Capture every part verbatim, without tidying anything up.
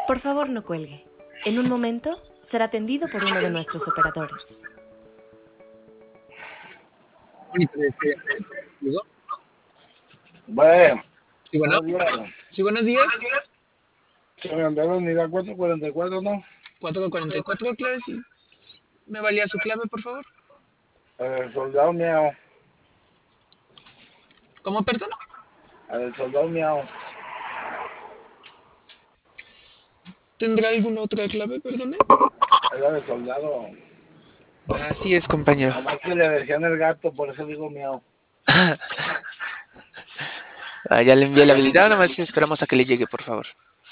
Por favor, no cuelgue. En un momento será atendido por uno de nuestros operadores. Bueno, Sí, bueno. buenos días. Sí, buenos días. Se me andaron unidad cuatro cuarenta y cuatro, ¿no? cuatro cuarenta y cuatro, claro, sí. ¿Me valía su clave, por favor? El soldado miau. ¿Cómo, perdón? El soldado miau. ¿Tendrá alguna otra clave, perdone? Era de soldado. Así es, compañero. Nomás que le decían el gato, por eso digo miau. Ah, ya le envié la habilidad, nomás esperamos a que le llegue, por favor.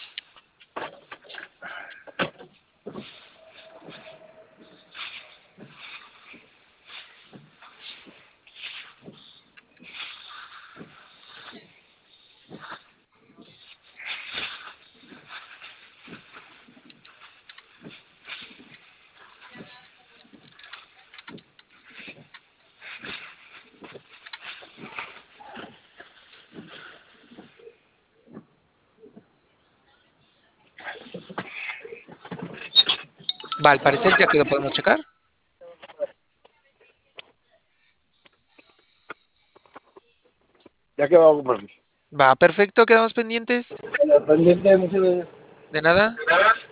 Va, al parecer ya que lo podemos checar. Ya quedó, pues. Va, perfecto, quedamos pendientes. Pendiente, muchas gracias. De nada.